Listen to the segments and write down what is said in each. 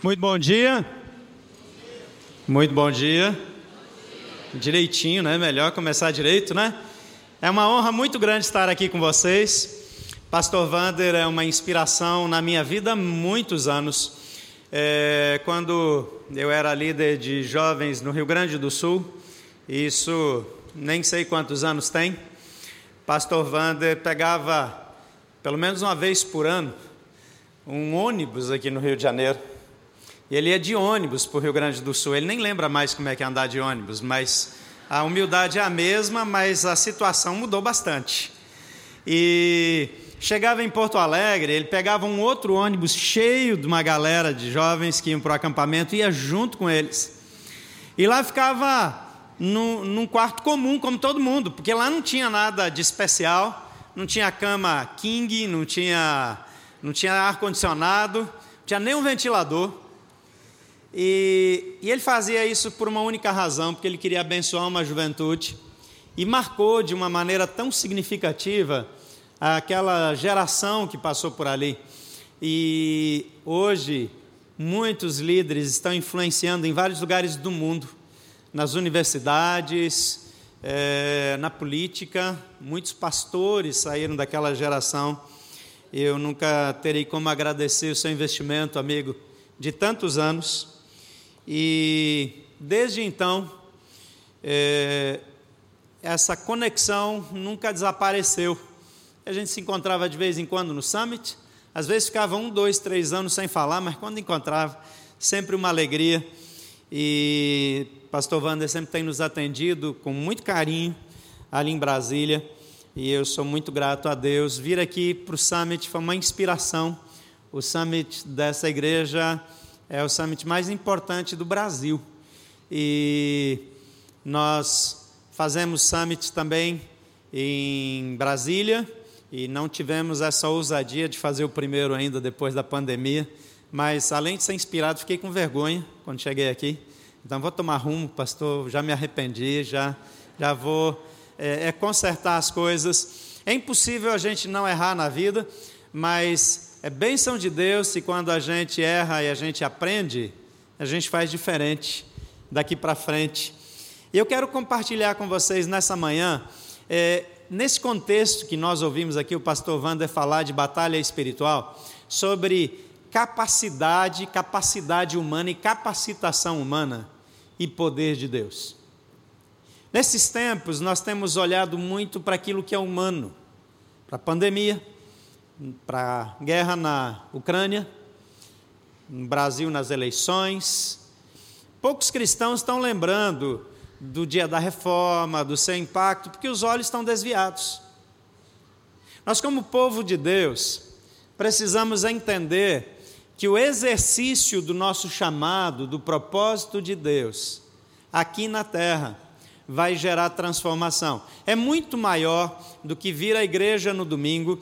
Muito bom dia. Muito bom dia. Direitinho, né? Melhor começar direito, né? É uma honra muito grande estar aqui com vocês. Pastor Wander é uma inspiração na minha vida há muitos anos. Quando eu era líder de jovens no Rio Grande do Sul, isso nem sei quantos anos tem, Pastor Wander pegava, pelo menos uma vez por ano, um ônibus aqui no Rio de Janeiro. E ele ia de ônibus para o Rio Grande do Sul. Ele nem lembra mais como é que é andar de ônibus, mas a humildade é a mesma, mas a situação mudou bastante. E chegava em Porto Alegre, ele pegava um outro ônibus cheio de uma galera de jovens que iam para o acampamento e ia junto com eles. E lá ficava num quarto comum, como todo mundo, porque lá não tinha nada de especial, não tinha cama king, não tinha ar-condicionado, não tinha nem um ventilador. E ele fazia isso por uma única razão, porque ele queria abençoar uma juventude, e marcou de uma maneira tão significativa aquela geração que passou por ali. E hoje, muitos líderes estão influenciando em vários lugares do mundo, nas universidades, na política. Muitos pastores saíram daquela geração. Eu nunca terei como agradecer o seu investimento, amigo, de tantos anos. E desde então, essa conexão nunca desapareceu. A gente se encontrava de vez em quando no Summit, às vezes ficava 1, 2, 3 anos sem falar, mas quando encontrava, sempre uma alegria. E pastor Wander sempre tem nos atendido com muito carinho ali em Brasília, e eu sou muito grato a Deus. Vir aqui para o Summit foi uma inspiração. O Summit dessa igreja é o summit mais importante do Brasil, e nós fazemos summit também em Brasília, e não tivemos essa ousadia de fazer o primeiro ainda depois da pandemia, mas além de ser inspirado, fiquei com vergonha quando cheguei aqui. Então vou tomar rumo, pastor, já me arrependi, já vou consertar as coisas. É impossível a gente não errar na vida, mas é bênção de Deus se quando a gente erra e a gente aprende, a gente faz diferente daqui para frente. E eu quero compartilhar com vocês nessa manhã, nesse contexto que nós ouvimos aqui o pastor Wander falar de batalha espiritual, sobre capacidade humana e capacitação humana e poder de Deus. Nesses tempos nós temos olhado muito para aquilo que é humano, para a pandemia, para a guerra na Ucrânia, no Brasil nas eleições. Poucos cristãos estão lembrando do dia da reforma, do seu impacto, porque os olhos estão desviados. Nós, como povo de Deus, precisamos entender que o exercício do nosso chamado, do propósito de Deus, aqui na terra, vai gerar transformação. É muito maior do que vir à igreja no domingo,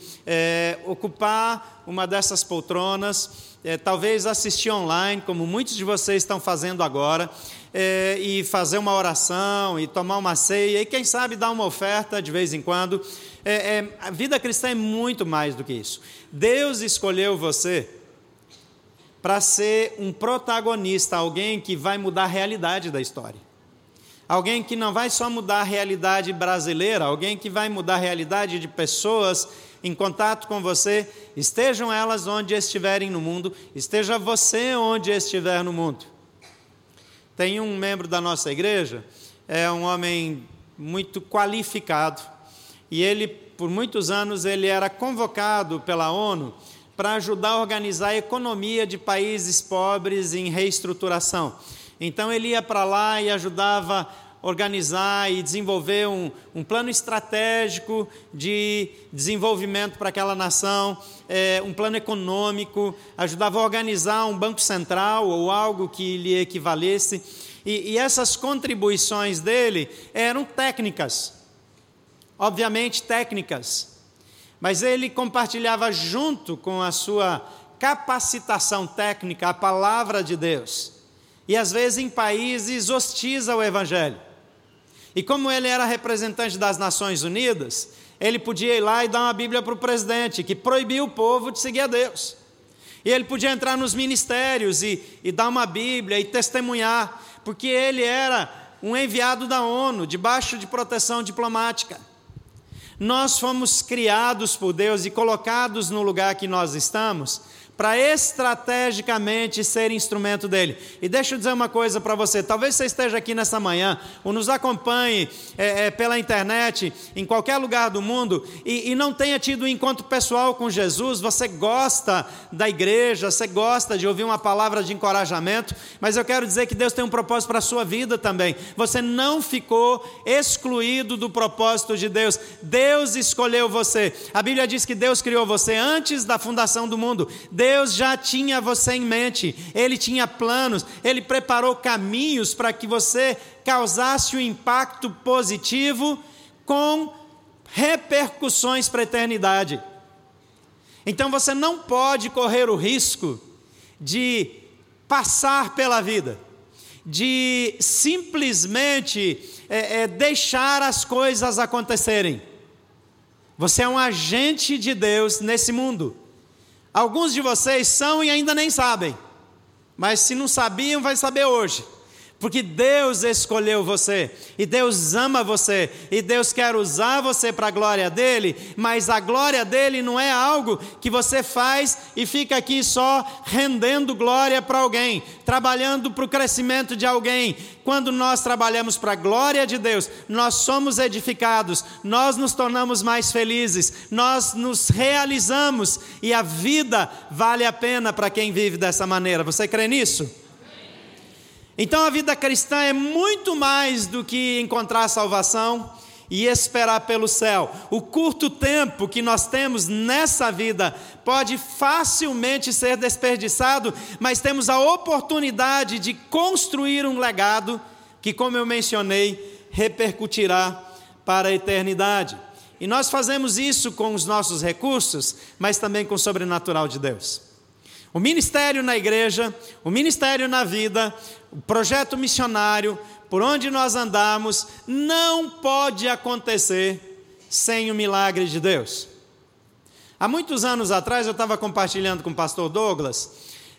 ocupar uma dessas poltronas, talvez assistir online, como muitos de vocês estão fazendo agora, e fazer uma oração, e tomar uma ceia, e quem sabe dar uma oferta de vez em quando. A vida cristã é muito mais do que isso. Deus escolheu você para ser um protagonista, alguém que vai mudar a realidade da história. Alguém que não vai só mudar a realidade brasileira, alguém que vai mudar a realidade de pessoas em contato com você, estejam elas onde estiverem no mundo, esteja você onde estiver no mundo. Tem um membro da nossa igreja, é um homem muito qualificado, e ele, por muitos anos, ele era convocado pela ONU para ajudar a organizar a economia de países pobres em reestruturação. Então ele ia para lá e ajudava a organizar e desenvolver um plano estratégico de desenvolvimento para aquela nação, um plano econômico, ajudava a organizar um banco central ou algo que lhe equivalesse. E essas contribuições dele eram técnicas, obviamente técnicas, mas ele compartilhava junto com a sua capacitação técnica a palavra de Deus. E às vezes em países hostis ao Evangelho. E como ele era representante das Nações Unidas, ele podia ir lá e dar uma Bíblia para o presidente, que proibiu o povo de seguir a Deus. E ele podia entrar nos ministérios e dar uma Bíblia e testemunhar, porque ele era um enviado da ONU, debaixo de proteção diplomática. Nós fomos criados por Deus e colocados no lugar que nós estamos para estrategicamente ser instrumento dele. E deixa eu dizer uma coisa para você, talvez você esteja aqui nessa manhã, ou nos acompanhe pela internet, em qualquer lugar do mundo, e não tenha tido um encontro pessoal com Jesus. Você gosta da igreja, você gosta de ouvir uma palavra de encorajamento, mas eu quero dizer que Deus tem um propósito para a sua vida também. Você não ficou excluído do propósito de Deus. Deus escolheu você. A Bíblia diz que Deus criou você antes da fundação do mundo. Deus já tinha você em mente, Ele tinha planos, Ele preparou caminhos para que você causasse um impacto positivo com repercussões para a eternidade. Então você não pode correr o risco de passar pela vida, de simplesmente deixar as coisas acontecerem. Você é um agente de Deus nesse mundo. Alguns de vocês são e ainda nem sabem, mas se não sabiam, vai saber hoje, porque Deus escolheu você, e Deus ama você, e Deus quer usar você para a glória dEle, mas a glória dEle não é algo que você faz e fica aqui só rendendo glória para alguém, trabalhando para o crescimento de alguém. Quando nós trabalhamos para a glória de Deus, nós somos edificados, nós nos tornamos mais felizes, nós nos realizamos, e a vida vale a pena para quem vive dessa maneira. Você crê nisso? Então a vida cristã é muito mais do que encontrar salvação e esperar pelo céu. O curto tempo que nós temos nessa vida pode facilmente ser desperdiçado, mas temos a oportunidade de construir um legado que, como eu mencionei, repercutirá para a eternidade. E nós fazemos isso com os nossos recursos, mas também com o sobrenatural de Deus. O ministério na igreja, o ministério na vida, o projeto missionário, por onde nós andamos, não pode acontecer sem o milagre de Deus. Há muitos anos atrás, eu estava compartilhando com o pastor Douglas,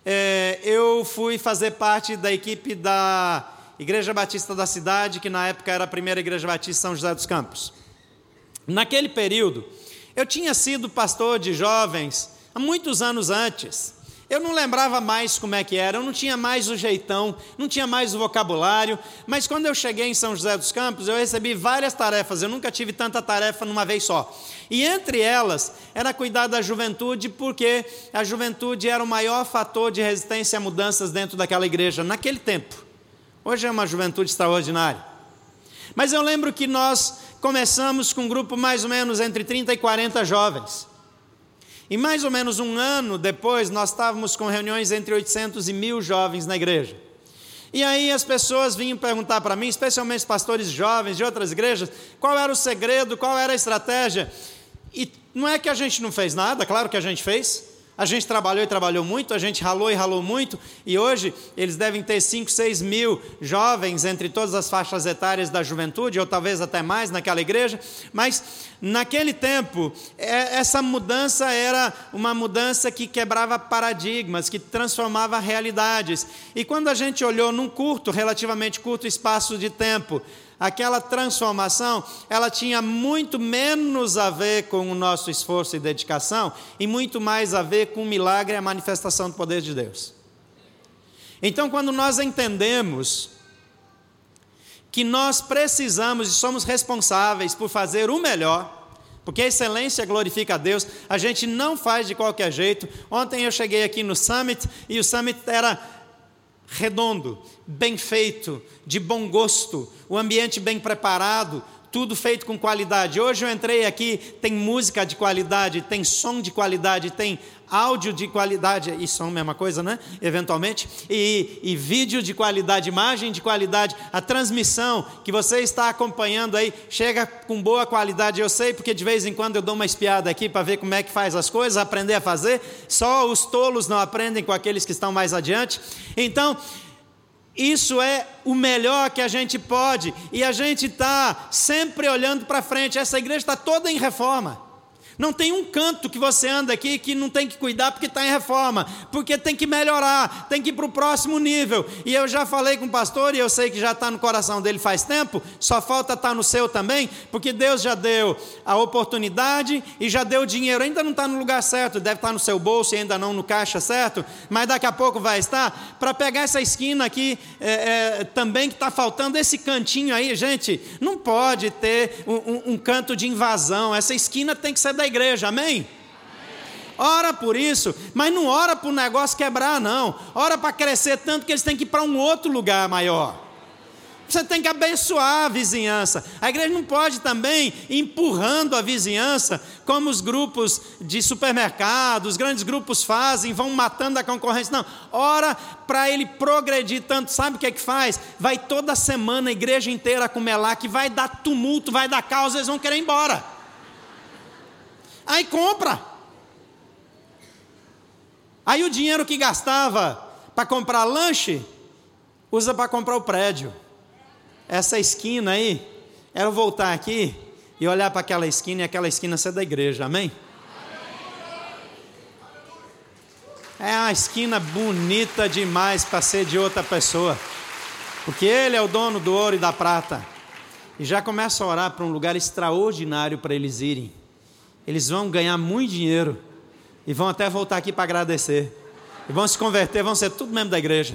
eu fui fazer parte da equipe da Igreja Batista da cidade, que na época era a primeira Igreja Batista São José dos Campos. Naquele período, eu tinha sido pastor de jovens há muitos anos antes. Eu não lembrava mais como é que era, eu não tinha mais o jeitão, não tinha mais o vocabulário, mas quando eu cheguei em São José dos Campos, eu recebi várias tarefas, eu nunca tive tanta tarefa numa vez só. E entre elas, era cuidar da juventude, porque a juventude era o maior fator de resistência a mudanças dentro daquela igreja, naquele tempo. Hoje é uma juventude extraordinária. Mas eu lembro que nós começamos com um grupo mais ou menos entre 30 e 40 jovens. E mais ou menos um ano depois, nós estávamos com reuniões entre 800 e 1.000 jovens na igreja. E aí as pessoas vinham perguntar para mim, especialmente os pastores jovens de outras igrejas, qual era o segredo, qual era a estratégia. E não é que a gente não fez nada, claro que a gente fez. A gente trabalhou e trabalhou muito, a gente ralou e ralou muito, e hoje eles devem ter 5, 6 mil jovens entre todas as faixas etárias da juventude, ou talvez até mais naquela igreja, mas naquele tempo, essa mudança era uma mudança que quebrava paradigmas, que transformava realidades, e quando a gente olhou num relativamente curto espaço de tempo, aquela transformação, ela tinha muito menos a ver com o nosso esforço e dedicação, e muito mais a ver com o milagre e a manifestação do poder de Deus. Então, quando nós entendemos que nós precisamos e somos responsáveis por fazer o melhor, porque a excelência glorifica a Deus, a gente não faz de qualquer jeito. Ontem eu cheguei aqui no Summit, e o Summit era redondo, bem feito, de bom gosto, o ambiente bem preparado, tudo feito com qualidade. Hoje eu entrei aqui, tem música de qualidade, tem som de qualidade, tem áudio de qualidade, e som é a mesma coisa, né? Eventualmente, e vídeo de qualidade, imagem de qualidade, a transmissão que você está acompanhando aí, chega com boa qualidade. Eu sei, porque de vez em quando eu dou uma espiada aqui para ver como é que faz as coisas, aprender a fazer, só os tolos não aprendem com aqueles que estão mais adiante. Então, isso é o melhor que a gente pode, e a gente está sempre olhando para frente. Essa igreja está toda em reforma. Não tem um canto que você anda aqui que não tem que cuidar porque está em reforma, porque tem que melhorar, tem que ir para o próximo nível. E eu já falei com o pastor, e eu sei que já está no coração dele faz tempo, só falta estar no seu também, porque Deus já deu a oportunidade e já deu o dinheiro. Ainda não está no lugar certo, deve estar no seu bolso e ainda não no caixa certo, mas daqui a pouco vai estar, para pegar essa esquina aqui também que está faltando, esse cantinho aí. Gente, não pode ter um canto de invasão, essa esquina tem que ser da igreja, amém? Ora por isso, mas não ora para o negócio quebrar, não. Ora para crescer tanto que eles têm que ir para um outro lugar maior. Você tem que abençoar a vizinhança. A igreja não pode também ir empurrando a vizinhança, como os grupos de supermercado, os grandes grupos fazem, vão matando a concorrência. Não, ora para ele progredir tanto. Sabe o que é que faz? Vai toda semana a igreja inteira comer lá, que vai dar tumulto, vai dar caos, eles vão querer ir embora. Aí compra. Aí o dinheiro que gastava para comprar lanche, usa para comprar o prédio. Essa esquina aí, era voltar aqui e olhar para aquela esquina e aquela esquina ser da igreja, amém? É uma esquina bonita demais para ser de outra pessoa, porque ele é o dono do ouro e da prata. E já começa a orar para um lugar extraordinário para eles irem. Eles vão ganhar muito dinheiro e vão até voltar aqui para agradecer. E vão se converter, vão ser tudo membro da igreja.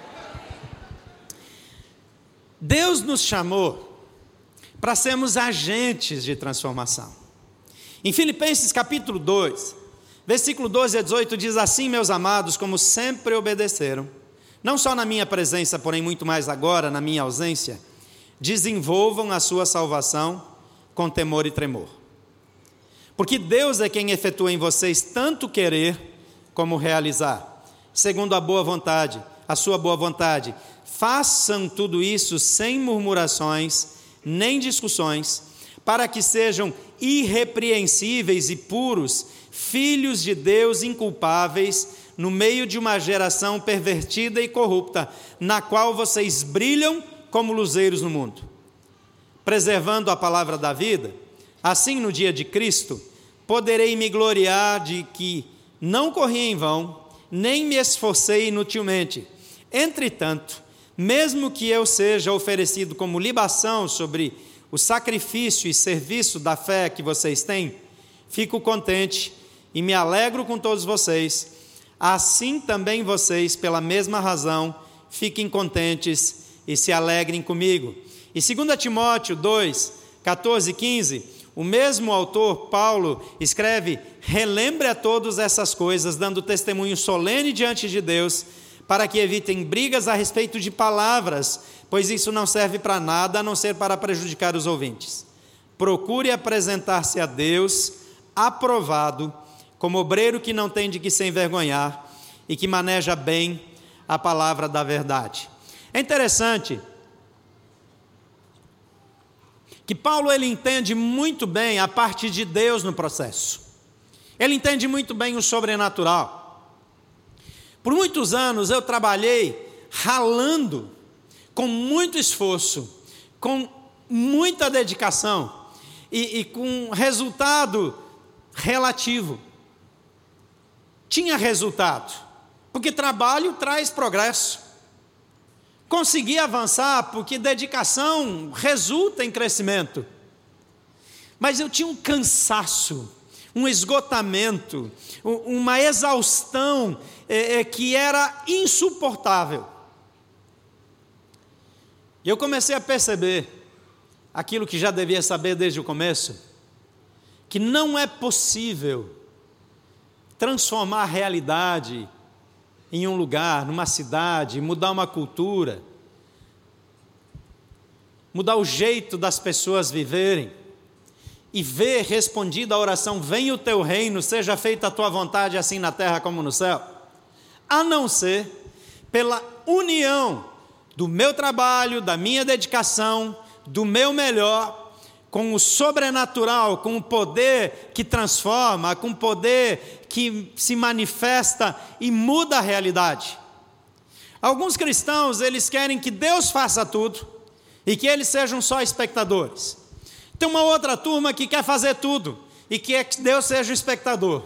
Deus nos chamou para sermos agentes de transformação. Em Filipenses capítulo 2, versículo 12 a 18 diz assim: meus amados, como sempre obedeceram, não só na minha presença, porém muito mais agora na minha ausência, desenvolvam a sua salvação com temor e tremor. Porque Deus é quem efetua em vocês tanto querer como realizar, segundo a boa vontade, a sua boa vontade. Façam tudo isso sem murmurações, nem discussões, para que sejam irrepreensíveis e puros, filhos de Deus inculpáveis, no meio de uma geração pervertida e corrupta, na qual vocês brilham como luzeiros no mundo, preservando a palavra da vida. Assim, no dia de Cristo, poderei me gloriar de que não corri em vão, nem me esforcei inutilmente. Entretanto, mesmo que eu seja oferecido como libação sobre o sacrifício e serviço da fé que vocês têm, fico contente e me alegro com todos vocês. Assim também vocês, pela mesma razão, fiquem contentes e se alegrem comigo. E 2 Timóteo 2, 14 e 15, o mesmo autor, Paulo, escreve: relembre a todos essas coisas, dando testemunho solene diante de Deus, para que evitem brigas a respeito de palavras, pois isso não serve para nada, a não ser para prejudicar os ouvintes. Procure apresentar-se a Deus aprovado, como obreiro que não tem de que se envergonhar e que maneja bem a palavra da verdade. É interessante que Paulo ele entende muito bem a parte de Deus no processo. Ele entende muito bem o sobrenatural. Por muitos anos eu trabalhei ralando, com muito esforço, com muita dedicação e com resultado relativo. Tinha resultado, porque trabalho traz progresso. Consegui avançar porque dedicação resulta em crescimento. Mas eu tinha um cansaço, um esgotamento, uma exaustão que era insuportável. E eu comecei a perceber aquilo que já devia saber desde o começo, que não é possível transformar a realidade em um lugar, numa cidade, mudar uma cultura, mudar o jeito das pessoas viverem, e ver respondida a oração: venha o teu reino, seja feita a tua vontade, assim na terra como no céu, a não ser pela união do meu trabalho, da minha dedicação, do meu melhor, com o sobrenatural, com o poder que transforma, com o poder que se manifesta e muda a realidade. Alguns cristãos, eles querem que Deus faça tudo e que eles sejam só espectadores. Tem uma outra turma que quer fazer tudo e quer que Deus seja o espectador.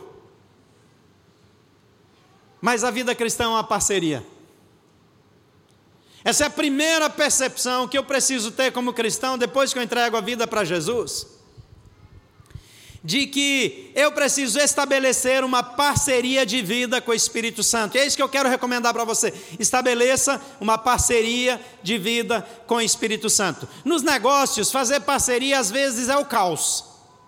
Mas a vida cristã é uma parceria. Essa é a primeira percepção que eu preciso ter como cristão depois que eu entrego a vida para Jesus, de que eu preciso estabelecer uma parceria de vida com o Espírito Santo. E é isso que eu quero recomendar para você. Estabeleça uma parceria de vida com o Espírito Santo. Nos negócios, fazer parceria às vezes é o caos.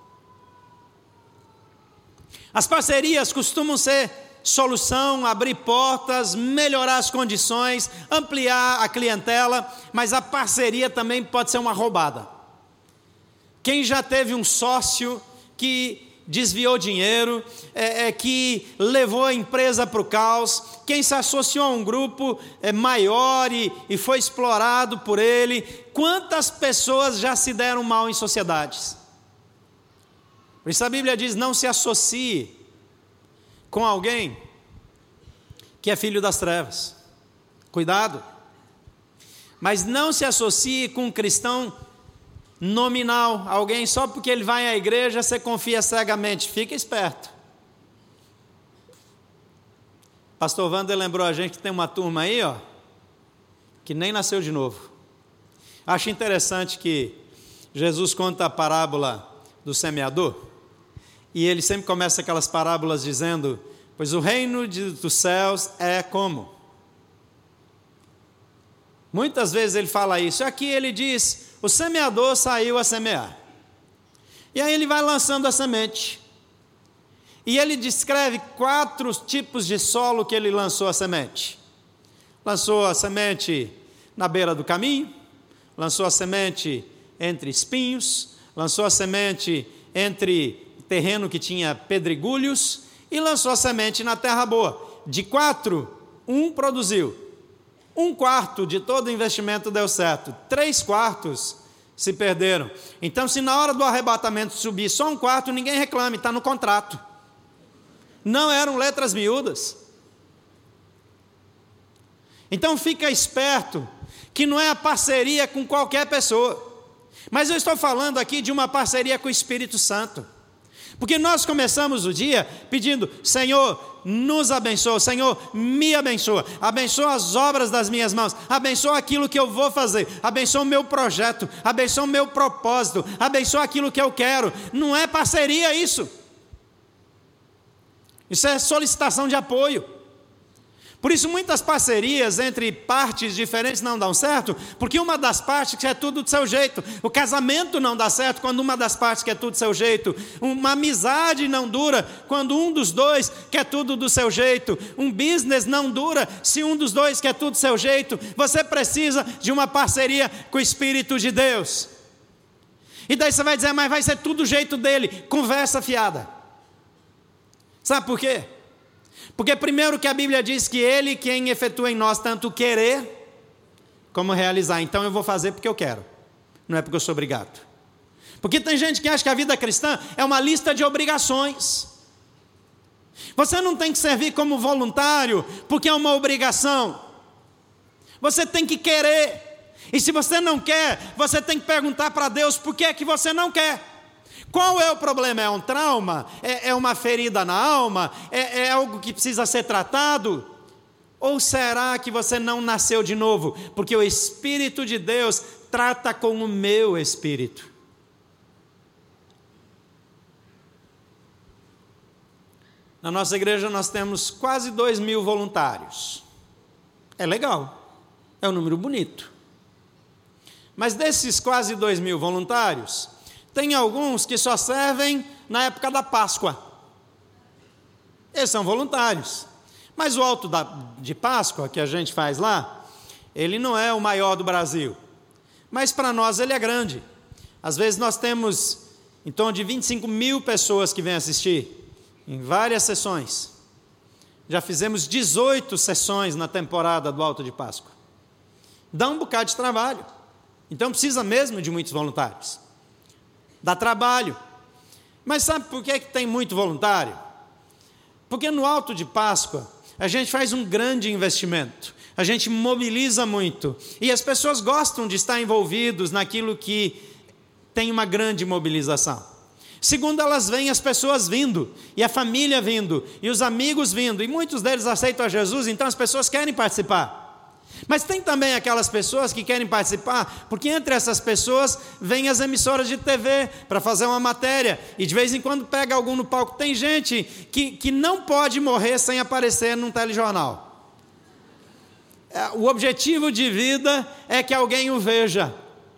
As parcerias costumam ser solução, abrir portas, melhorar as condições, ampliar a clientela, mas a parceria também pode ser uma roubada. Quem já teve um sócio que desviou dinheiro, que levou a empresa para o caos, quem se associou a um grupo maior e foi explorado por ele, quantas pessoas já se deram mal em sociedades? Por isso a Bíblia diz, não se associe com alguém que é filho das trevas. Cuidado. Mas não se associe com um cristão nominal, alguém só porque ele vai à igreja, você confia cegamente. Fica esperto. Pastor Wander lembrou a gente que tem uma turma aí, que nem nasceu de novo. Acho interessante que Jesus conta a parábola do semeador, e ele sempre começa aquelas parábolas dizendo, pois o reino dos céus é como? Muitas vezes ele fala isso. Aqui ele diz, o semeador saiu a semear. E aí ele vai lançando a semente. E ele descreve 4 tipos de solo que ele lançou a semente. Lançou a semente na beira do caminho, lançou a semente entre espinhos, lançou a semente entre terreno que tinha pedregulhos e lançou a semente na terra boa. De 4, 1 produziu. 1/4 de todo o investimento deu certo, 3/4 se perderam. Então, se na hora do arrebatamento subir só 1/4, ninguém reclame, está no contrato. Não eram letras miúdas. Então, fica esperto, que não é a parceria com qualquer pessoa. Mas eu estou falando aqui de uma parceria com o Espírito Santo. Porque nós começamos o dia pedindo, Senhor, nos abençoa, Senhor, me abençoa, abençoa as obras das minhas mãos, abençoa aquilo que eu vou fazer, abençoa o meu projeto, abençoa o meu propósito, abençoa aquilo que eu quero. Não é parceria isso. Isso é solicitação de apoio. Por isso muitas parcerias entre partes diferentes não dão certo, porque uma das partes quer tudo do seu jeito. O casamento não dá certo quando uma das partes quer tudo do seu jeito. Uma amizade não dura quando um dos dois quer tudo do seu jeito. Um business não dura se um dos dois quer tudo do seu jeito. Você precisa de uma parceria com o Espírito de Deus. E daí você vai dizer, mas vai ser tudo do jeito dele. Conversa fiada. Sabe por quê? Porque primeiro que a Bíblia diz que Ele quem efetua em nós tanto querer como realizar. Então eu vou fazer porque eu quero, não é porque eu sou obrigado. Porque tem gente que acha que a vida cristã é uma lista de obrigações. Você não tem que servir como voluntário porque é uma obrigação. Você tem que querer. E se você não quer, você tem que perguntar para Deus por que é que você não quer. Qual é o problema? É um trauma? É uma ferida na alma? É algo que precisa ser tratado? Ou será que você não nasceu de novo? Porque o Espírito de Deus trata com o meu espírito. Na nossa igreja nós temos quase 2.000 voluntários. É legal, é um número bonito. Mas desses quase 2.000 voluntários, tem alguns que só servem na época da Páscoa. Eles são voluntários. Mas o alto de Páscoa, que a gente faz lá, ele não é o maior do Brasil. Mas para nós ele é grande. Às vezes nós temos em torno de 25.000 pessoas que vêm assistir, em várias sessões. Já fizemos 18 sessões na temporada do alto de Páscoa. Dá um bocado de trabalho. Então precisa mesmo de muitos voluntários. Dá trabalho. Mas sabe por que tem muito voluntário? Porque no alto de Páscoa a gente faz um grande investimento, a gente mobiliza muito, e as pessoas gostam de estar envolvidos naquilo que tem uma grande mobilização. Segundo, elas veem as pessoas vindo, e a família vindo, e os amigos vindo, e muitos deles aceitam a Jesus, então as pessoas querem participar. Mas tem também aquelas pessoas que querem participar, porque entre essas pessoas vêm as emissoras de TV para fazer uma matéria, e de vez em quando pega algum no palco. Tem gente que não pode morrer sem aparecer num telejornal. O objetivo de vida é que alguém o veja.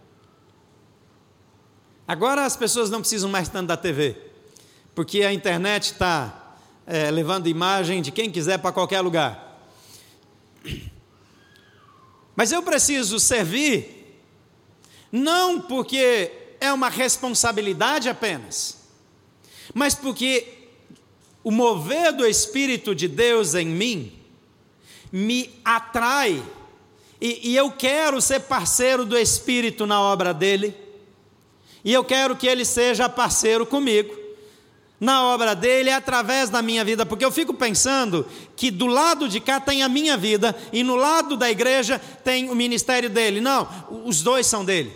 Agora as pessoas não precisam mais tanto da TV, porque a internet está levando imagem de quem quiser para qualquer lugar. Mas eu preciso servir, não porque é uma responsabilidade apenas, mas porque o mover do Espírito de Deus em mim me atrai, e eu quero ser parceiro do Espírito na obra dele, e eu quero que ele seja parceiro comigo na obra dele, através da minha vida, porque eu fico pensando que do lado de cá tem a minha vida, e no lado da igreja tem o ministério dele. Não, os dois são dele.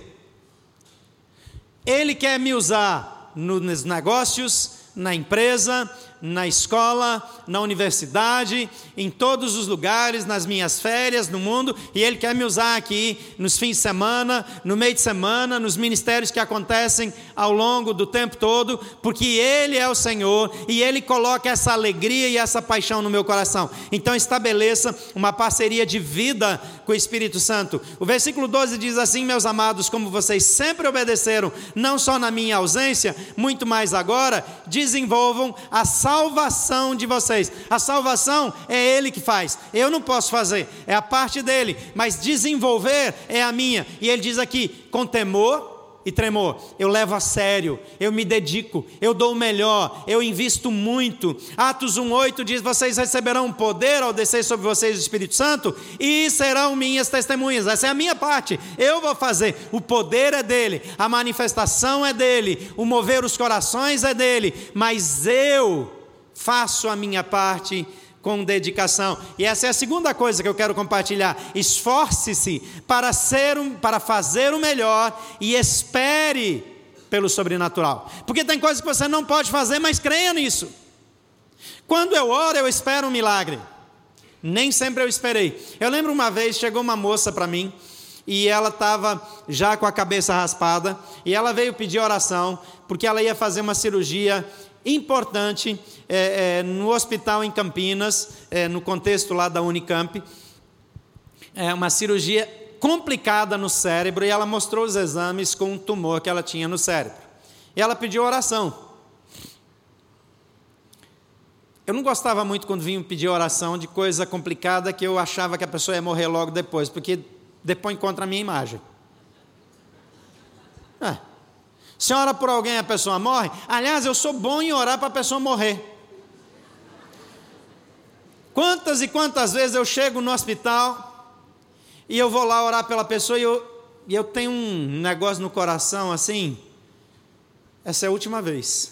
Ele quer me usar nos negócios, na empresa, na escola, na universidade, em todos os lugares, nas minhas férias, no mundo, e Ele quer me usar aqui nos fins de semana, no meio de semana, nos ministérios que acontecem ao longo do tempo todo, porque Ele é o Senhor, e Ele coloca essa alegria e essa paixão no meu coração. Então estabeleça uma parceria de vida com o Espírito Santo. O versículo 12 diz assim: meus amados, como vocês sempre obedeceram, não só na minha ausência, muito mais agora, desenvolvam a salvação de vocês. A salvação é Ele que faz, eu não posso fazer, é a parte dele, mas desenvolver é a minha. E ele diz aqui, com temor e tremor, eu levo a sério, eu me dedico, eu dou o melhor, eu invisto muito. Atos 1:8 diz: vocês receberão poder ao descer sobre vocês o Espírito Santo, e serão minhas testemunhas. Essa é a minha parte, eu vou fazer. O poder é dele, a manifestação é dele, o mover os corações é dele, mas eu faço a minha parte com dedicação. E essa é a segunda coisa que eu quero compartilhar: esforce-se para fazer o melhor e espere pelo sobrenatural, porque tem coisas que você não pode fazer, mas creia nisso. Quando eu oro, eu espero um milagre. Nem sempre eu esperei. Eu lembro uma vez, chegou uma moça para mim, e ela estava já com a cabeça raspada, e ela veio pedir oração, porque ela ia fazer uma cirurgia importante no hospital em Campinas, no contexto lá da Unicamp, uma cirurgia complicada no cérebro, e ela mostrou os exames com um tumor que ela tinha no cérebro, e ela pediu oração. Eu não gostava muito quando vinham pedir oração de coisa complicada, que eu achava que a pessoa ia morrer logo depois, porque depois encontra a minha imagem. Se ora por alguém, a pessoa morre. Aliás, eu sou bom em orar para a pessoa morrer. Quantas e quantas vezes eu chego no hospital e eu vou lá orar pela pessoa, e eu tenho um negócio no coração assim: essa é a última vez.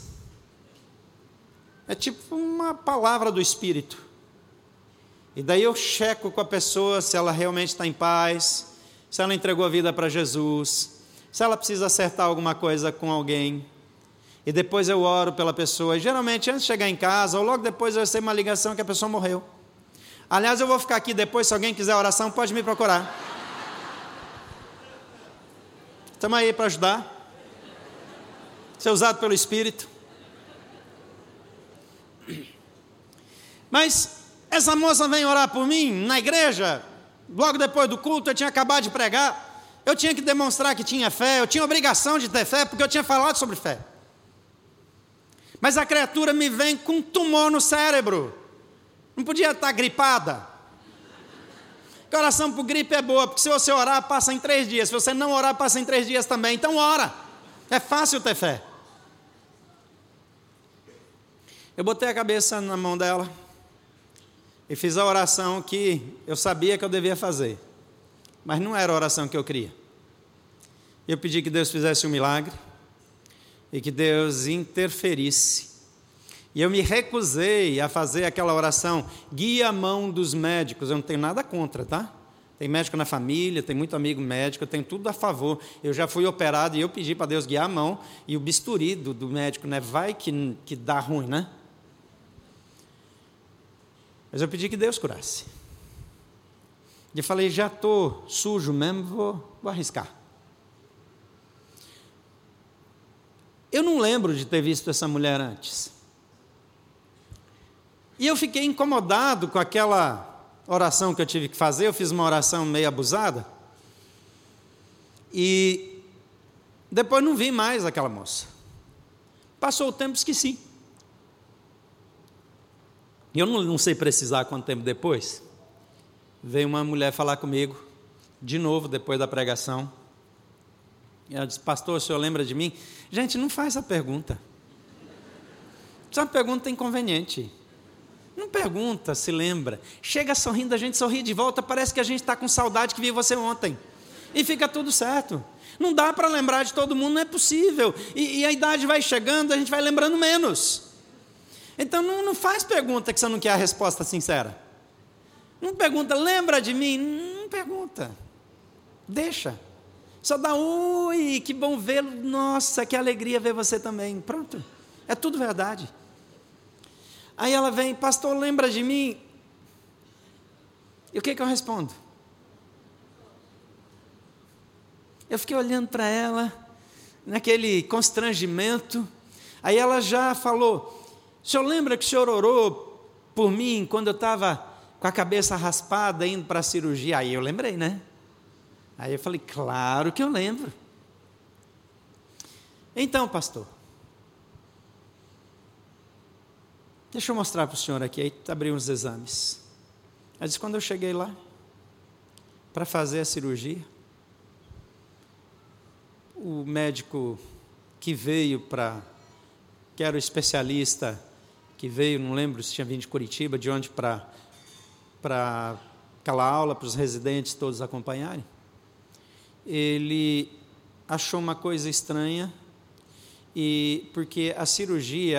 É tipo uma palavra do Espírito. E daí eu checo com a pessoa se ela realmente está em paz, se ela entregou a vida para Jesus, se ela precisa acertar alguma coisa com alguém. E depois eu oro pela pessoa, e geralmente antes de chegar em casa, ou logo depois eu recebo uma ligação que a pessoa morreu. Aliás, eu vou ficar aqui depois, se alguém quiser oração, pode me procurar. Estamos aí para ajudar, ser usado pelo Espírito. Mas essa moça vem orar por mim na igreja, logo depois do culto. Eu tinha acabado de pregar, eu tinha que demonstrar que tinha fé, eu tinha obrigação de ter fé, porque eu tinha falado sobre fé. Mas a criatura me vem com um tumor no cérebro, não podia estar gripada. A oração por gripe é boa, porque se você orar, passa em 3 dias, se você não orar, passa em 3 dias também. Então ora, é fácil ter fé. Eu botei a cabeça na mão dela e fiz a oração que eu sabia que eu devia fazer, mas não era a oração que eu queria. Eu pedi que Deus fizesse um milagre e que Deus interferisse. E eu me recusei a fazer aquela oração, guia a mão dos médicos. Eu não tenho nada contra, tá? tem médico na família, tem muito amigo médico, eu tenho tudo a favor. Eu já fui operado e eu pedi para Deus guiar a mão e o bisturi do médico, né? Vai que dá ruim, né? Mas eu pedi que Deus curasse. E eu falei, já estou sujo mesmo, vou arriscar. Eu não lembro de ter visto essa mulher antes. E eu fiquei incomodado com aquela oração que eu tive que fazer. Eu fiz uma oração meio abusada. E depois não vi mais aquela moça. Passou o tempo, esqueci. E eu não sei precisar quanto tempo depois. Veio uma mulher falar comigo, de novo, depois da pregação. E ela disse, pastor, o senhor lembra de mim? Gente, não faz a pergunta. Isso é uma pergunta inconveniente. Não pergunta se lembra. Chega sorrindo, a gente sorri de volta, parece que a gente está com saudade que viu você ontem. E fica tudo certo. Não dá para lembrar de todo mundo, não é possível. E a idade vai chegando, a gente vai lembrando menos. Então não faz pergunta que você não quer a resposta sincera. Não pergunta, lembra de mim? Não pergunta. Deixa. Só dá, oi, que bom vê-lo. Nossa, que alegria ver você também. Pronto. É tudo verdade. Aí ela vem, pastor, lembra de mim? E o que eu respondo? Eu fiquei olhando para ela, naquele constrangimento. Aí ela já falou, o senhor lembra que o senhor orou por mim quando eu estava com a cabeça raspada, indo para a cirurgia? Aí eu lembrei, né? Aí eu falei, claro que eu lembro. Então, pastor, deixa eu mostrar para o senhor aqui. Aí abri uns exames. Ela disse, quando eu cheguei lá, para fazer a cirurgia, o médico que veio que era o especialista, que veio, não lembro se tinha vindo de Curitiba, de onde para aquela aula, para os residentes todos acompanharem, ele achou uma coisa estranha, porque a cirurgia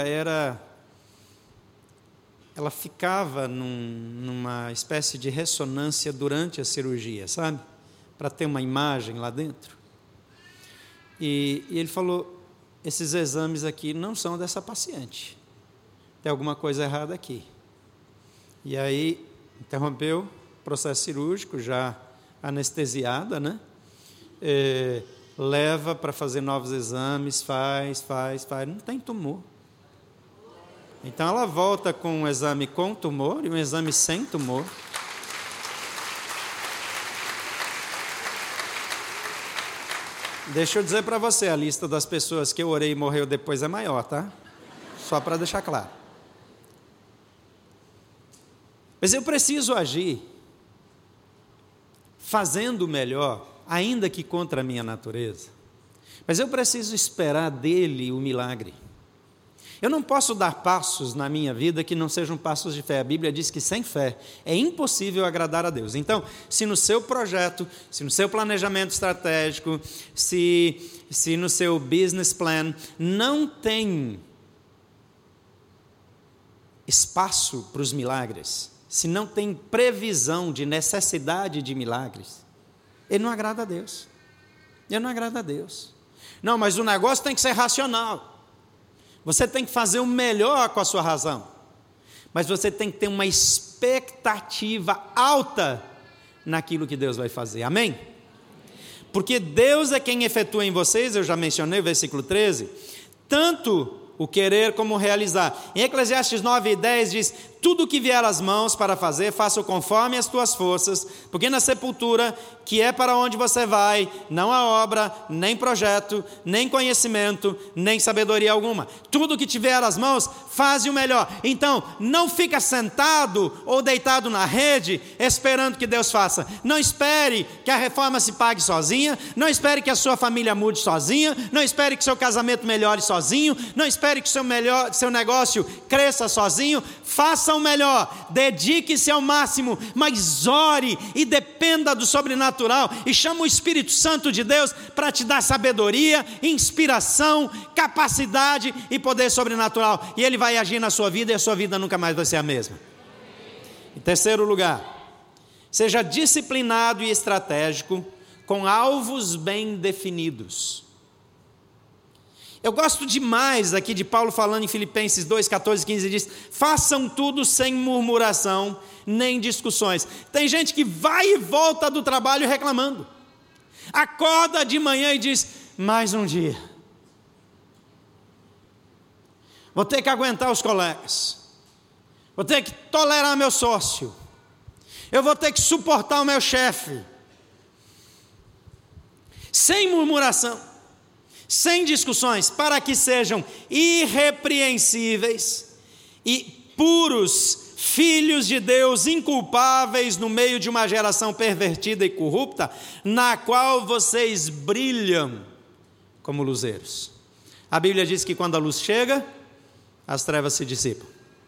ela ficava numa espécie de ressonância durante a cirurgia, sabe? Para ter uma imagem lá dentro. E ele falou, esses exames aqui não são dessa paciente. Tem alguma coisa errada aqui. E aí, interrompeu o processo cirúrgico, já anestesiada, né? Leva para fazer novos exames, faz, não tem tumor. Então ela volta com um exame com tumor e um exame sem tumor. Deixa eu dizer para você, a lista das pessoas que eu orei e morreu depois é maior, tá? Só para deixar claro. Mas eu preciso agir fazendo o melhor, ainda que contra a minha natureza. Mas eu preciso esperar dele o milagre. Eu não posso dar passos na minha vida que não sejam passos de fé. A Bíblia diz que sem fé é impossível agradar a Deus. Então, se no seu projeto, se no seu planejamento estratégico, se no seu business plan não tem espaço para os milagres, se não tem previsão de necessidade de milagres, ele não agrada a Deus. Ele não agrada a Deus. Não, mas o negócio tem que ser racional. Você tem que fazer o melhor com a sua razão, mas você tem que ter uma expectativa alta naquilo que Deus vai fazer, amém? Porque Deus é quem efetua em vocês, eu já mencionei o versículo 13, tanto o querer como o realizar. Em Eclesiastes 9:10 diz, tudo o que vier às mãos para fazer, faça conforme as tuas forças, porque na sepultura, que é para onde você vai, não há obra, nem projeto, nem conhecimento, nem sabedoria alguma. Tudo que tiver às mãos, faze o melhor. Então, não fica sentado ou deitado na rede, esperando que Deus faça. Não espere que a reforma se pague sozinha, não espere que a sua família mude sozinha, não espere que seu casamento melhore sozinho, não espere que seu negócio cresça sozinho. Faça o melhor, dedique-se ao máximo, mas ore e dependa do sobrenatural e chama o Espírito Santo de Deus para te dar sabedoria, inspiração, capacidade e poder sobrenatural, e Ele vai agir na sua vida e a sua vida nunca mais vai ser a mesma. Em terceiro lugar, Seja disciplinado e estratégico, com alvos bem definidos. Eu gosto demais aqui de Paulo falando em Filipenses 2, 14 e 15, diz: façam tudo sem murmuração, nem discussões. Tem gente que vai e volta do trabalho reclamando. Acorda de manhã e diz: mais um dia. Vou ter que aguentar os colegas. Vou ter que tolerar meu sócio. Eu vou ter que suportar o meu chefe. Sem murmuração, sem discussões, para que sejam irrepreensíveis e puros, filhos de Deus, inculpáveis no meio de uma geração pervertida e corrupta, na qual vocês brilham como luzeiros. A Bíblia diz que quando a luz chega, as trevas se dissipam.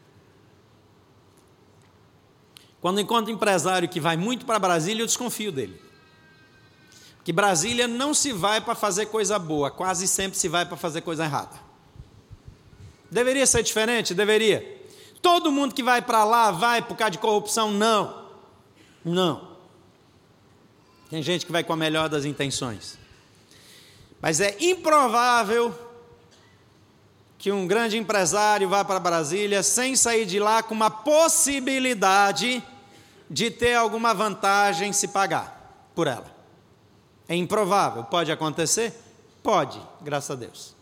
Quando encontro um empresário que vai muito para Brasília, eu desconfio dele. Que Brasília não se vai para fazer coisa boa, quase sempre se vai para fazer coisa errada. Deveria ser diferente? Deveria. Todo mundo que vai para lá, vai por causa de corrupção? Não. Não. Tem gente que vai com a melhor das intenções. Mas é improvável que um grande empresário vá para Brasília sem sair de lá com uma possibilidade de ter alguma vantagem se pagar por ela. É improvável. Pode acontecer? Pode, graças a Deus.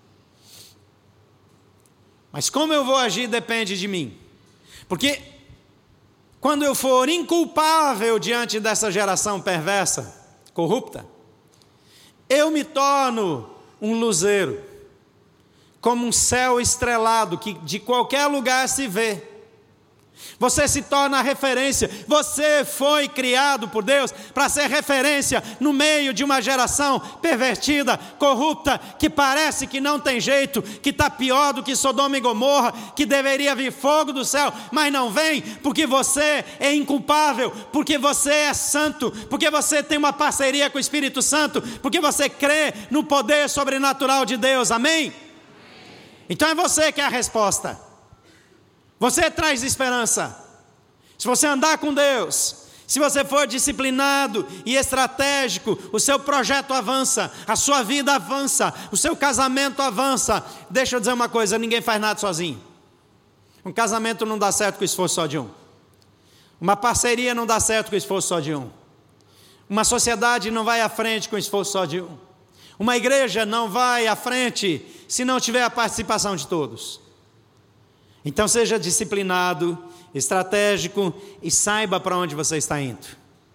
Mas como eu vou agir depende de mim. Porque quando eu for inculpável diante dessa geração perversa, corrupta, eu me torno um luzeiro, como um céu estrelado que de qualquer lugar se vê. Você se torna a referência. Você foi criado por Deus para ser referência no meio de uma geração pervertida, corrupta, que parece que não tem jeito, que está pior do que Sodoma e Gomorra, que deveria vir fogo do céu, mas não vem, porque você é inculpável, porque você é santo, porque você tem uma parceria com o Espírito Santo, porque você crê no poder sobrenatural de Deus. Amém? Então é você que é a resposta. Você traz esperança. Se você andar com Deus, se você for disciplinado e estratégico, o seu projeto avança, a sua vida avança, o seu casamento avança. Deixa eu dizer uma coisa, ninguém faz nada sozinho. Um casamento não dá certo com o esforço só de um. Uma parceria não dá certo com o esforço só de um. Uma sociedade não vai à frente com o esforço só de um. Uma igreja não vai à frente se não tiver a participação de todos. Então seja disciplinado, estratégico e saiba para onde você está indo.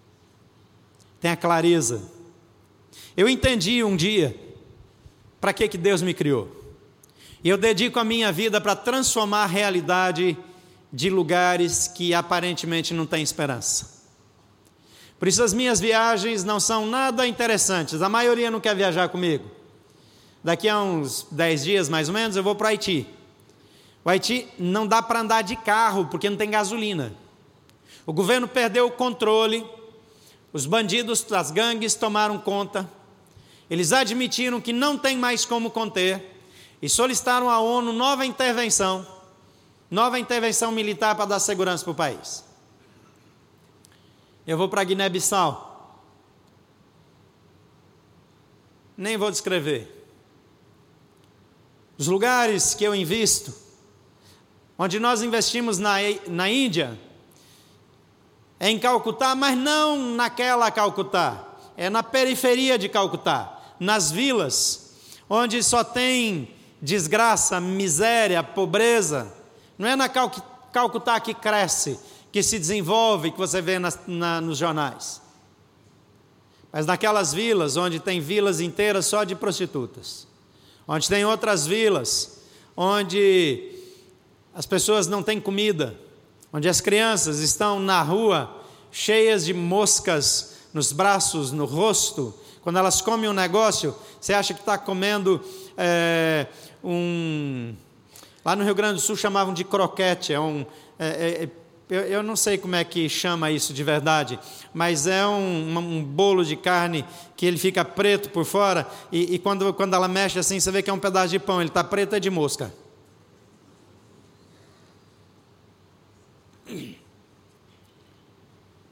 Tenha clareza. Eu entendi um dia para que Deus me criou. E eu dedico a minha vida para transformar a realidade de lugares que aparentemente não têm esperança. Por isso as minhas viagens não são nada interessantes. A maioria não quer viajar comigo. Daqui a uns 10 dias mais ou menos eu vou para o Haiti. O Haiti não dá para andar de carro, porque não tem gasolina. O governo perdeu o controle, os bandidos das gangues tomaram conta, eles admitiram que não tem mais como conter, e solicitaram à ONU nova intervenção militar para dar segurança para o país. Eu vou para Guiné-Bissau. Nem vou descrever. Os lugares que eu invisto, onde nós investimos na Índia, é em Calcutá, mas não naquela Calcutá, é na periferia de Calcutá, nas vilas, onde só tem desgraça, miséria, pobreza. Não é na Calcutá que cresce, que se desenvolve, que você vê nos jornais. Mas naquelas vilas, onde tem vilas inteiras só de prostitutas, onde tem outras vilas, onde as pessoas não têm comida, onde as crianças estão na rua cheias de moscas nos braços, no rosto. Quando elas comem um negócio, você acha que está comendo lá no Rio Grande do Sul chamavam de croquete. Eu não sei como é que chama isso de verdade, mas é um bolo de carne que ele fica preto por fora e quando ela mexe assim, você vê que é um pedaço de pão, ele está preto, é de mosca.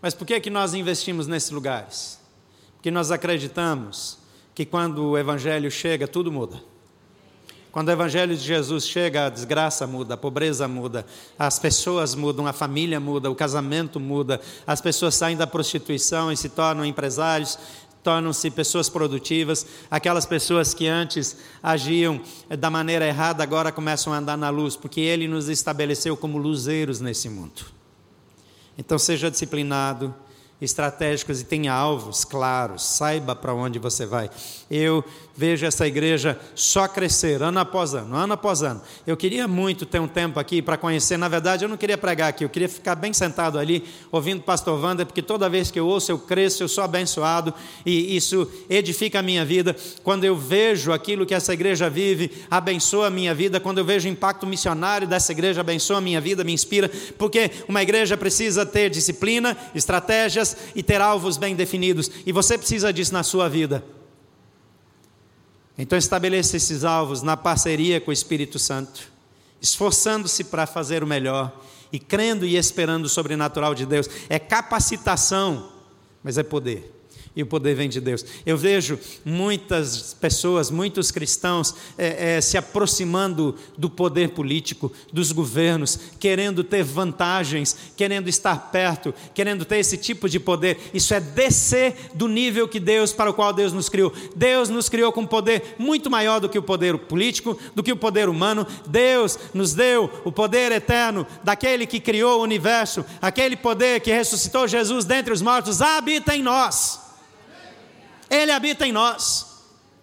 Mas por que nós investimos nesses lugares? Porque nós acreditamos que quando o Evangelho chega, tudo muda. Quando o Evangelho de Jesus chega, a desgraça muda, a pobreza muda, as pessoas mudam, a família muda, o casamento muda, as pessoas saem da prostituição e se tornam empresários, tornam-se pessoas produtivas. Aquelas pessoas que antes agiam da maneira errada, agora começam a andar na luz, porque Ele nos estabeleceu como luzeiros nesse mundo. Então seja disciplinado, estratégicos e tenha alvos claros, saiba para onde você vai. Eu vejo essa igreja só crescer ano após ano, ano após ano. Eu queria muito ter um tempo aqui para conhecer. Na verdade, eu não queria pregar aqui, eu queria ficar bem sentado ali, ouvindo o pastor Wander, porque toda vez que eu ouço, eu cresço, eu sou abençoado, e isso edifica a minha vida. Quando eu vejo aquilo que essa igreja vive, abençoa a minha vida. Quando eu vejo o impacto missionário dessa igreja, abençoa a minha vida, me inspira, porque uma igreja precisa ter disciplina, estratégias e ter alvos bem definidos, e você precisa disso na sua vida. Então estabeleça esses alvos na parceria com o Espírito Santo, esforçando-se para fazer o melhor e crendo e esperando o sobrenatural de Deus. É capacitação, mas é poder. E o poder vem de Deus. Eu vejo muitas pessoas, muitos cristãos se aproximando do poder político, dos governos, querendo ter vantagens, querendo estar perto, querendo ter esse tipo de poder. Isso é descer do nível para o qual Deus nos criou. Deus nos criou com poder muito maior do que o poder político, do que o poder humano. Deus nos deu o poder eterno daquele que criou o universo, aquele poder que ressuscitou Jesus dentre os mortos, habita em nós. Ele habita em nós.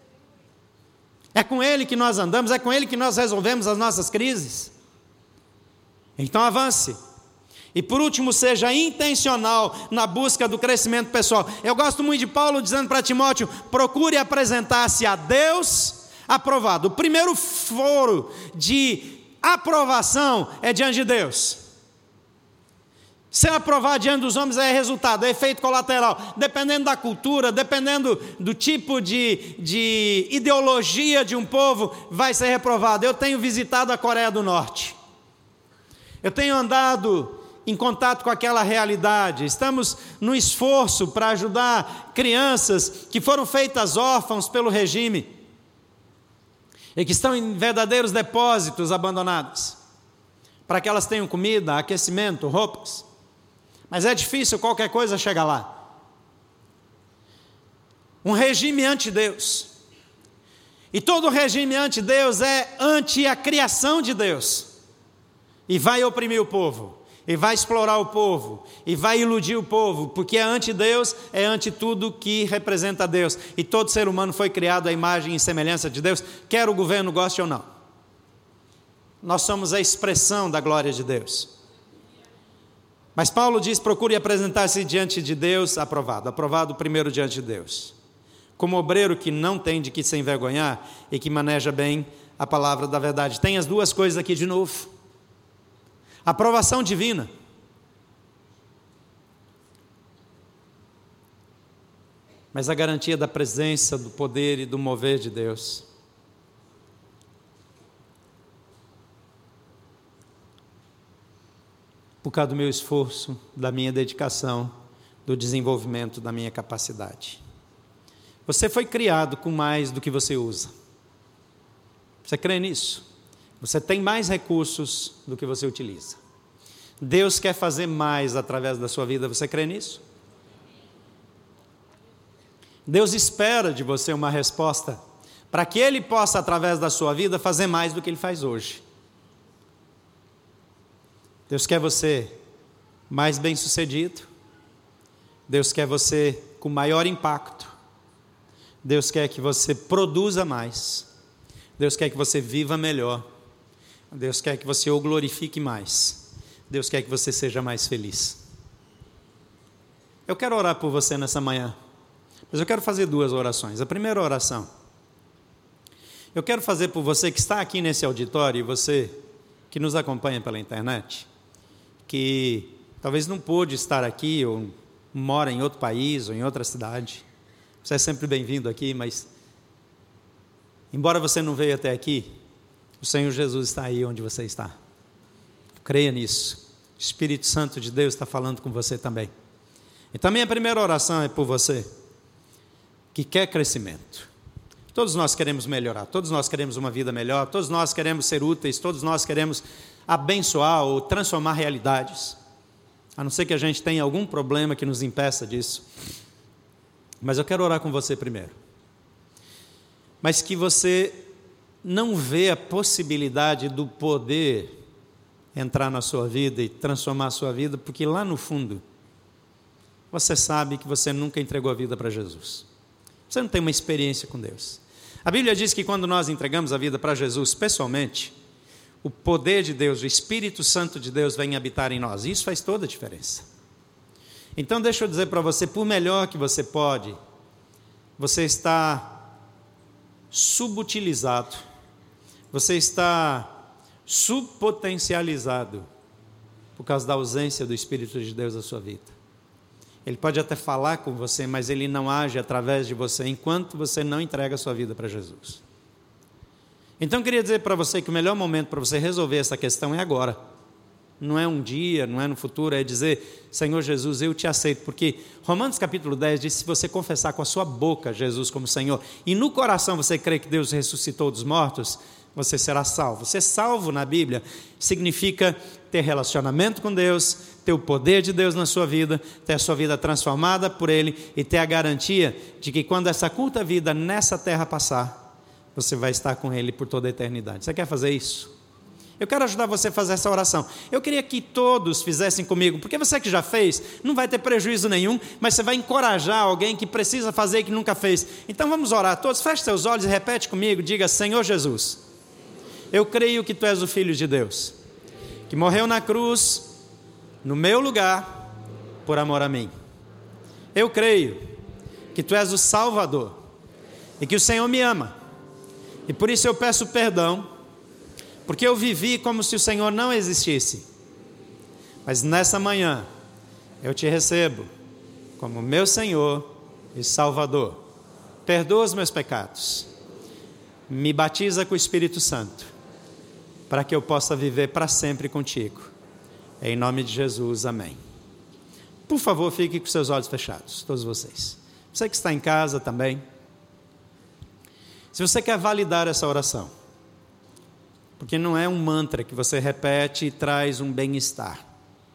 É com Ele que nós andamos, é com Ele que nós resolvemos as nossas crises. Então avance. E por último, seja intencional na busca do crescimento pessoal. Eu gosto muito de Paulo dizendo para Timóteo: procure apresentar-se a Deus aprovado. O primeiro foro de aprovação é diante de Deus. Ser aprovado diante dos homens é resultado, é efeito colateral. Dependendo da cultura, dependendo do tipo de ideologia de um povo, vai ser reprovado. Eu tenho visitado a Coreia do Norte. Eu tenho andado em contato com aquela realidade. Estamos no esforço para ajudar crianças que foram feitas órfãos pelo regime e que estão em verdadeiros depósitos abandonados, para que elas tenham comida, aquecimento, roupas. Mas é difícil, qualquer coisa chega lá. Um regime anti-Deus. E todo regime anti-Deus é anti a criação de Deus. E vai oprimir o povo, e vai explorar o povo, e vai iludir o povo, porque é anti-Deus, é anti tudo que representa Deus. E todo ser humano foi criado à imagem e semelhança de Deus, quer o governo goste ou não. Nós somos a expressão da glória de Deus. Mas Paulo diz: procure apresentar-se diante de Deus aprovado. Aprovado primeiro diante de Deus, como obreiro que não tem de que se envergonhar e que maneja bem a palavra da verdade. Tem as duas coisas aqui de novo. Aprovação divina. Mas a garantia da presença, do poder e do mover de Deus. Por causa do meu esforço, da minha dedicação, do desenvolvimento da minha capacidade. Você foi criado com mais do que você usa. Você crê nisso? Você tem mais recursos do que você utiliza. Deus quer fazer mais através da sua vida. Você crê nisso? Deus espera de você uma resposta para que Ele possa, através da sua vida, fazer mais do que Ele faz hoje. Deus quer você mais bem-sucedido. Deus quer você com maior impacto. Deus quer que você produza mais. Deus quer que você viva melhor. Deus quer que você o glorifique mais. Deus quer que você seja mais feliz. Eu quero orar por você nessa manhã, mas eu quero fazer duas orações. A primeira oração, eu quero fazer por você que está aqui nesse auditório e você que nos acompanha pela internet, que talvez não pôde estar aqui ou mora em outro país ou em outra cidade. Você é sempre bem-vindo aqui, mas embora você não veio até aqui, o Senhor Jesus está aí onde você está. Creia nisso. O Espírito Santo de Deus está falando com você também. Então, minha primeira oração é por você que quer crescimento. Todos nós queremos melhorar, todos nós queremos uma vida melhor, todos nós queremos ser úteis, todos nós queremos abençoar ou transformar realidades. A não ser que a gente tenha algum problema que nos impeça disso. Mas eu quero orar com você primeiro. Mas que você não vê a possibilidade do poder entrar na sua vida e transformar a sua vida, porque lá no fundo, você sabe que você nunca entregou a vida para Jesus. Você não tem uma experiência com Deus. A Bíblia diz que quando nós entregamos a vida para Jesus pessoalmente, o poder de Deus, o Espírito Santo de Deus vem habitar em nós. Isso faz toda a diferença. Então deixa eu dizer para você, por melhor que você pode, você está subutilizado, você está subpotencializado por causa da ausência do Espírito de Deus na sua vida. Ele pode até falar com você, mas ele não age através de você enquanto você não entrega a sua vida para Jesus. Então eu queria dizer para você que o melhor momento para você resolver essa questão é agora. Não é um dia, não é no futuro, é dizer: Senhor Jesus, eu te aceito. Porque Romanos capítulo 10 diz: se você confessar com a sua boca Jesus como Senhor, e no coração você crê que Deus ressuscitou dos mortos, você será salvo. Ser salvo na Bíblia significa ter relacionamento com Deus, ter o poder de Deus na sua vida, ter a sua vida transformada por Ele e ter a garantia de que quando essa curta vida nessa terra passar, você vai estar com Ele por toda a eternidade. Você quer fazer isso? Eu quero ajudar você a fazer essa oração. Eu queria que todos fizessem comigo, porque você que já fez, não vai ter prejuízo nenhum, mas você vai encorajar alguém que precisa fazer e que nunca fez. Então vamos orar todos, feche seus olhos e repete comigo, diga: Senhor Jesus, eu creio que Tu és o Filho de Deus, que morreu na cruz, no meu lugar, por amor a mim. Eu creio que Tu és o Salvador, e que o Senhor me ama, e por isso eu peço perdão, porque eu vivi como se o Senhor não existisse. Mas nessa manhã, eu Te recebo como meu Senhor e Salvador. Perdoa os meus pecados, me batiza com o Espírito Santo, para que eu possa viver para sempre contigo. Em nome de Jesus, amém. Por favor, fique com seus olhos fechados, todos vocês. Você que está em casa também. Se você quer validar essa oração, porque não é um mantra que você repete e traz um bem-estar.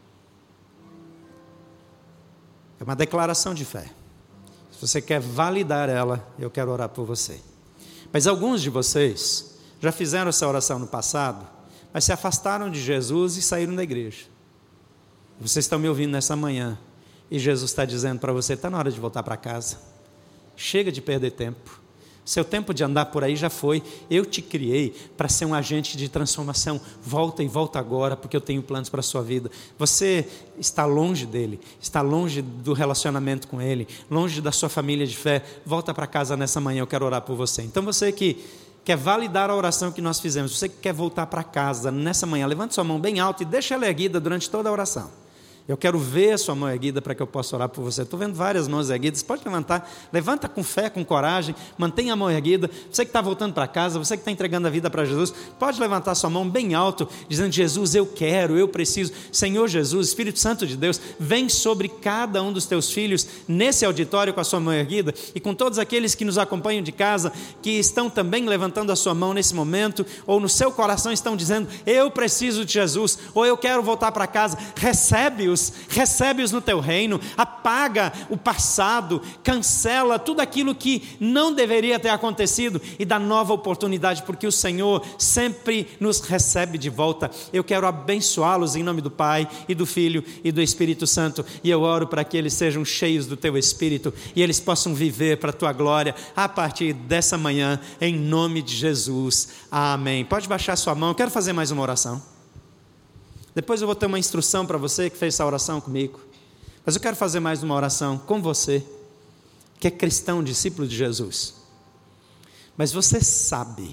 É uma declaração de fé. Se você quer validar ela, eu quero orar por você. Mas alguns de vocês já fizeram essa oração no passado, mas se afastaram de Jesus e saíram da igreja. Vocês estão me ouvindo nessa manhã, e Jesus está dizendo para você: está na hora de voltar para casa. Chega de perder tempo. Seu tempo de andar por aí já foi. Eu te criei para ser um agente de transformação. Volta e volta agora, porque eu tenho planos para a sua vida. Você está longe dele, está longe do relacionamento com ele, longe da sua família de fé. Volta para casa nessa manhã, eu quero orar por você. Então você que quer validar a oração que nós fizemos, você que quer voltar para casa nessa manhã, levante sua mão bem alta e deixa ela erguida durante toda a oração. Eu quero ver a sua mão erguida para que eu possa orar por você. Estou vendo várias mãos erguidas. Pode levantar. Levanta com fé, com coragem. Mantenha a mão erguida. Você que está voltando para casa, você que está entregando a vida para Jesus, pode levantar sua mão bem alto, dizendo: Jesus, eu quero, eu preciso. Senhor Jesus, Espírito Santo de Deus, vem sobre cada um dos teus filhos nesse auditório com a sua mão erguida, e com todos aqueles que nos acompanham de casa, que estão também levantando a sua mão nesse momento, ou no seu coração estão dizendo: eu preciso de Jesus, ou eu quero voltar para casa. Recebe-os no teu reino, apaga o passado, cancela tudo aquilo que não deveria ter acontecido e dá nova oportunidade, porque o Senhor sempre nos recebe de volta. Eu quero abençoá-los em nome do Pai e do Filho e do Espírito Santo, e eu oro para que eles sejam cheios do teu Espírito e eles possam viver para a tua glória a partir dessa manhã, em nome de Jesus, amém. Pode baixar sua mão, eu quero fazer mais uma oração. Depois eu vou ter uma instrução para você que fez essa oração comigo. Mas eu quero fazer mais uma oração com você, que é cristão, discípulo de Jesus. Mas você sabe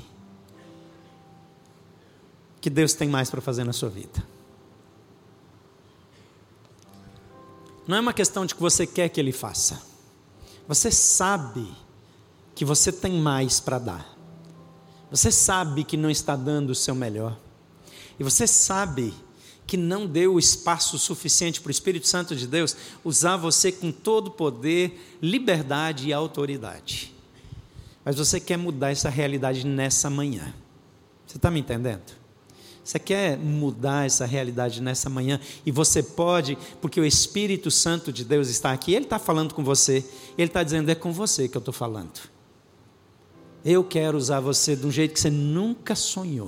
que Deus tem mais para fazer na sua vida. Não é uma questão de que você quer que Ele faça. Você sabe que você tem mais para dar. Você sabe que não está dando o seu melhor. E você sabe que não deu espaço suficiente para o Espírito Santo de Deus usar você com todo poder, liberdade e autoridade. Mas você quer mudar essa realidade nessa manhã. Você está me entendendo? Você quer mudar essa realidade nessa manhã, e você pode, porque o Espírito Santo de Deus está aqui, Ele está falando com você, Ele está dizendo, é com você que eu estou falando. Eu quero usar você de um jeito que você nunca sonhou,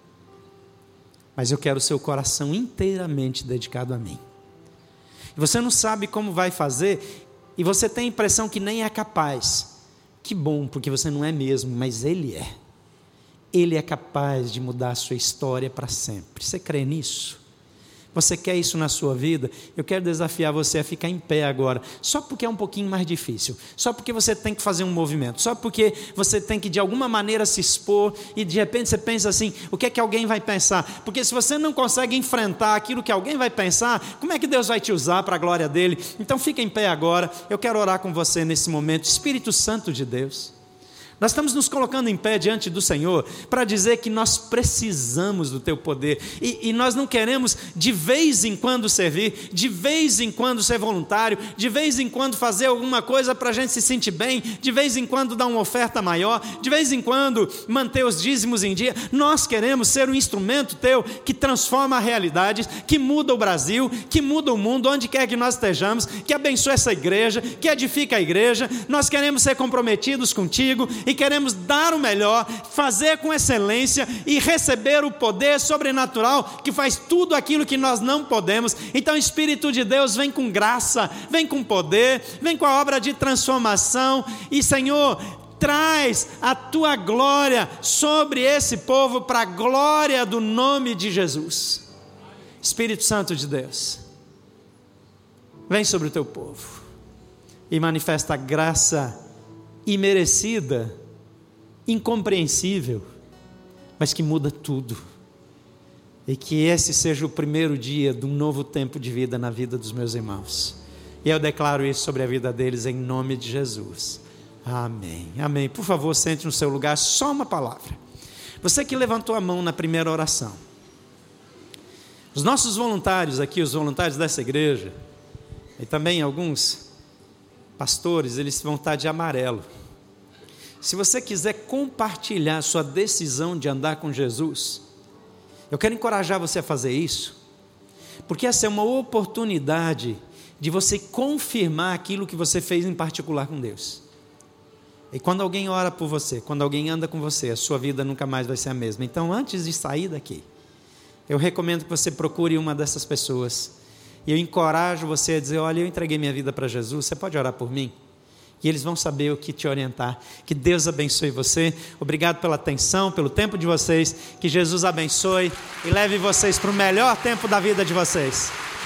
mas eu quero o seu coração inteiramente dedicado a mim. E você não sabe como vai fazer, e você tem a impressão que nem é capaz. Que bom, porque você não é mesmo, mas Ele é. Ele é capaz de mudar a sua história para sempre. Você crê nisso? Você quer isso na sua vida? Eu quero desafiar você a ficar em pé agora, só porque é um pouquinho mais difícil, só porque você tem que fazer um movimento, só porque você tem que de alguma maneira se expor, e de repente você pensa assim, o que é que alguém vai pensar? Porque se você não consegue enfrentar aquilo que alguém vai pensar, como é que Deus vai te usar para a glória dele? Então fica em pé agora, eu quero orar com você nesse momento. Espírito Santo de Deus, nós estamos nos colocando em pé diante do Senhor para dizer que nós precisamos do Teu poder, e nós não queremos de vez em quando servir, de vez em quando ser voluntário, de vez em quando fazer alguma coisa para a gente se sentir bem, de vez em quando dar uma oferta maior, de vez em quando manter os dízimos em dia. Nós queremos ser um instrumento Teu que transforma realidades, que muda o Brasil, que muda o mundo, onde quer que nós estejamos, que abençoe essa igreja, que edifica a igreja. Nós queremos ser comprometidos contigo e queremos dar o melhor, fazer com excelência e receber o poder sobrenatural que faz tudo aquilo que nós não podemos. Então, Espírito de Deus, vem com graça, vem com poder, vem com a obra de transformação, e Senhor, traz a Tua glória sobre esse povo, para a glória do nome de Jesus. Espírito Santo de Deus, vem sobre o Teu povo e manifesta a graça imerecida, incompreensível, mas que muda tudo, e que esse seja o primeiro dia de um novo tempo de vida na vida dos meus irmãos, e eu declaro isso sobre a vida deles em nome de Jesus, amém, amém. Por favor, sente no seu lugar. Só uma palavra, você que levantou a mão na primeira oração, os nossos voluntários aqui, os voluntários dessa igreja, e também alguns pastores, eles vão estar de amarelo. Se você quiser compartilhar sua decisão de andar com Jesus, eu quero encorajar você a fazer isso, porque essa é uma oportunidade de você confirmar aquilo que você fez em particular com Deus. E quando alguém ora por você, quando alguém anda com você, a sua vida nunca mais vai ser a mesma. Então, antes de sair daqui, eu recomendo que você procure uma dessas pessoas, e eu encorajo você a dizer, olha, eu entreguei minha vida para Jesus, você pode orar por mim? E eles vão saber o que te orientar. Que Deus abençoe você. Obrigado pela atenção, pelo tempo de vocês. Que Jesus abençoe e leve vocês para o melhor tempo da vida de vocês.